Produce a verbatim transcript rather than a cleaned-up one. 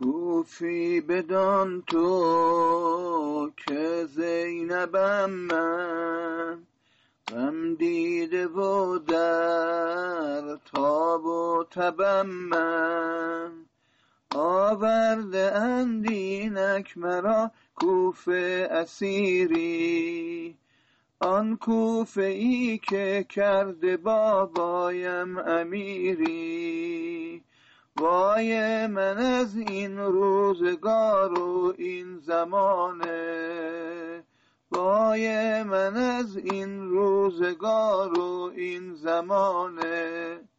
کوفی بدان تو که زینبم من، غم دیده و در تاب و تبم من. آورده اند اینک مرا کوفه اسیری، آن کوفه ای که کرده بابایم امیری. وای من از این روزگار و این زمانه، وای من از این روزگار و این زمانه.